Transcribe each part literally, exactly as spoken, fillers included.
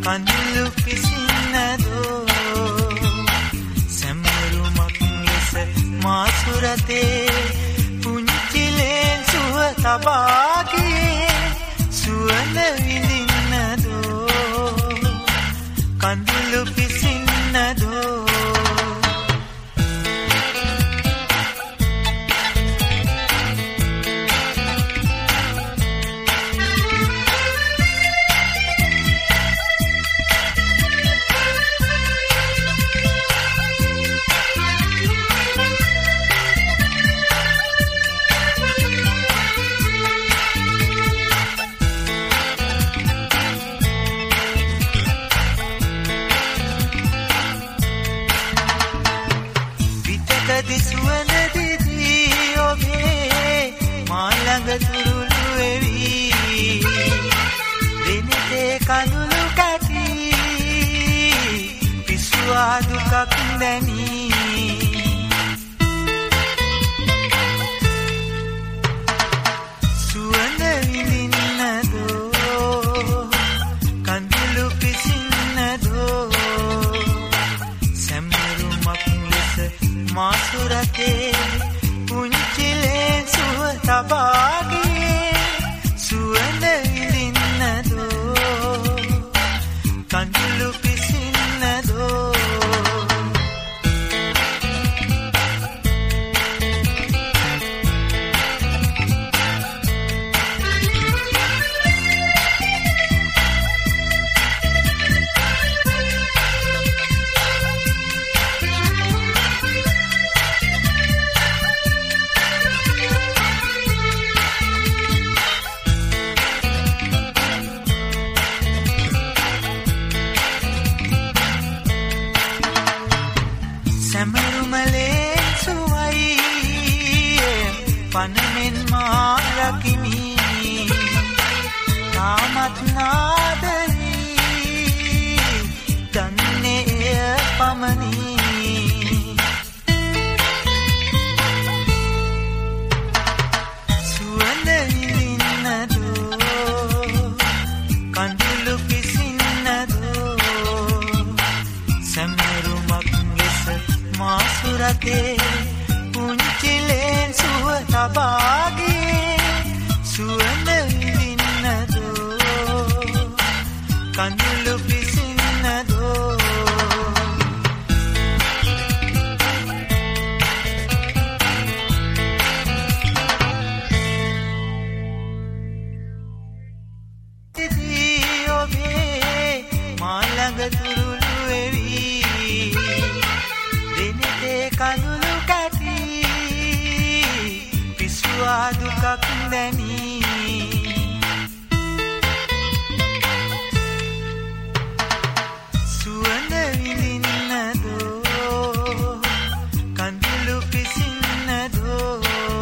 කඳුළු පිසින්නදෝ සැමරුමක් ලෙස මා සුරතේ පුංචිලෙන් සුව තබාගේ සුවඳ විඳින්නදෝ කඳුළු පිසින්නදෝ දිසුවන දිදී ඔබේ මා ළඟ තුරුළු වෙවි දෙනිතේ කඳුළු කැටි පිසුවා දුකක් දැනී සුවඳ විඳින්නදෝ කඳුළු පිසින්නදෝ සැමරුමක් ලෙස මා සුරතේ පුංචිලෙන් සුව තබාගේ සුවඳ විඳින්නදෝ කඳුළු පිසින්නදෝ සැමරුමලේ සුවයි පනමෙන් මා රකිමි තාමත් නාදයි දන්නේ එය පමණි සුවඳ විඳින්නදෝ කඳුළු පිසින්නදෝ සැමරුමක් ලෙස මා සුරතේ පුංචිලෙන් සුව තබාගේ සුවඳ විඳින්නදෝ කඳුළු පිසින්නදෝ දිදී ඔබේ මා ළඟ තුරුළු වෙවි දෙනිතේ කඳුළු කැටි පිසුවා දුකක් දැනී සුවඳ විඳින්නදෝ කඳුළු පිසින්නදෝ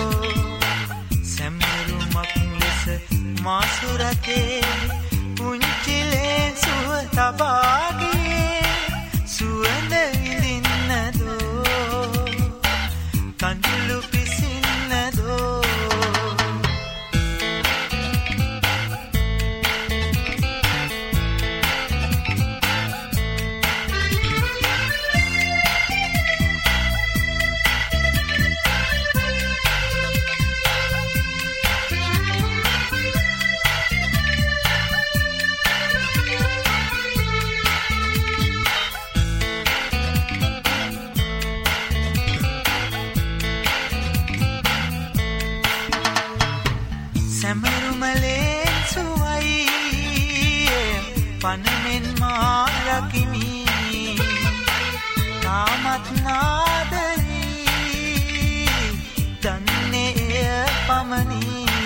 සැමරුමක් ලෙස මා සුරතේ පුංචිලෙන් සුව තබාගේ සුවඳ විඳින්නදෝ කඳුළු පිසින්නදෝ සැමරුමලේ සුවයි පනමෙන් මා රකිමි තාමත් නාදයි දන්නේ එය පමණි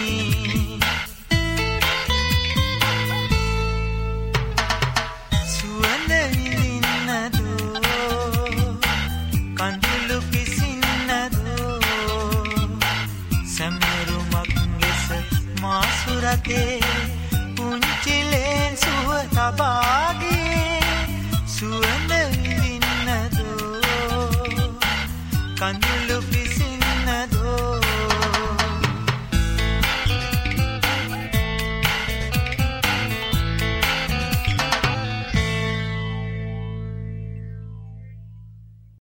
සුවඳ විඳින්නදෝ කඳුළු පිසින්නදෝ සැමරුමක් ලෙස මා සුරතේ පුංචිලෙන් සුව තබාගේ සුවඳ විඳින්නදෝ කඳුළු පිසින්නදෝ